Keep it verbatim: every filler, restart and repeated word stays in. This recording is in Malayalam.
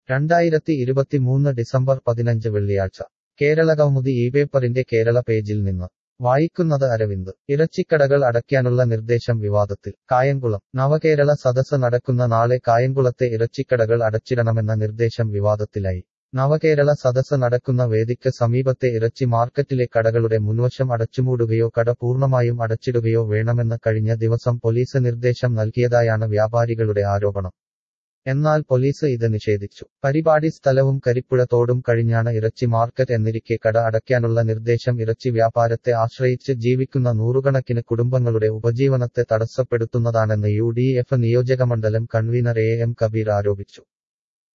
രണ്ടായിരത്തി ഇരുപത്തിമൂന്ന് ഡിസംബർ പതിനഞ്ച് വെള്ളിയാഴ്ച കേരളകൗമുദി ഈ പേപ്പറിന്റെ കേരള പേജിൽ നിന്ന് വായിക്കുന്നത് അരവിന്ദ്. ഇറച്ചിക്കടകൾ അടയ്ക്കാനുള്ള നിർദ്ദേശം വിവാദത്തിൽ. കായംകുളം. നവകേരള സദസ്സ് നടക്കുന്ന നാളെ കായംകുളത്തെ ഇറച്ചിക്കടകൾ അടച്ചിടണമെന്ന നിർദ്ദേശം വിവാദത്തിലായി. നവകേരള സദസ്സ് നടക്കുന്ന വേദിക്ക് സമീപത്തെ ഇറച്ചി മാർക്കറ്റിലെ കടകളുടെ മുൻവശം അടച്ചുമൂടുകയോ കട പൂർണ്ണമായും അടച്ചിടുകയോ വേണമെന്ന് കഴിഞ്ഞ ദിവസം പോലീസ് നിർദ്ദേശം നൽകിയതായാണ് വ്യാപാരികളുടെ ആരോപണം. എന്നാൽ പോലീസ് ഇത് നിഷേധിച്ചു. പരിപാടി സ്ഥലവും കരിപ്പുഴ തോടും കഴിഞ്ഞാണ് ഇറച്ചി മാർക്കറ്റ് എന്നിരിക്കെ കട അടയ്ക്കാനുള്ള നിർദ്ദേശം ഇറച്ചി വ്യാപാരത്തെ ആശ്രയിച്ച് ജീവിക്കുന്ന നൂറുകണക്കിന് കുടുംബങ്ങളുടെ ഉപജീവനത്തെ തടസ്സപ്പെടുത്തുന്നതാണെന്ന് യു ഡി എഫ് നിയോജകമണ്ഡലം കൺവീനർ എ എം കബീർ ആരോപിച്ചു.